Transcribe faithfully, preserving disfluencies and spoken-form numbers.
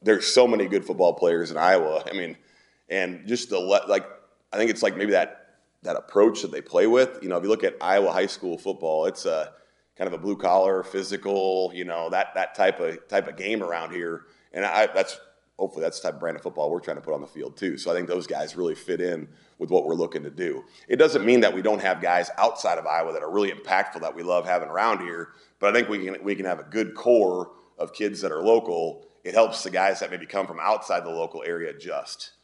there's so many good football players in Iowa. I mean, and just the like, I think it's like maybe that that approach that they play with. You know, if you look at Iowa high school football, it's a kind of a blue collar, physical, you know, that that type of type of game around here. And I that's hopefully that's the type of brand of football we're trying to put on the field too. So I think those guys really fit in with what we're looking to do. It doesn't mean that we don't have guys outside of Iowa that are really impactful that we love having around here, but I think we can we can have a good core of kids that are local. It helps the guys that maybe come from outside the local area adjust.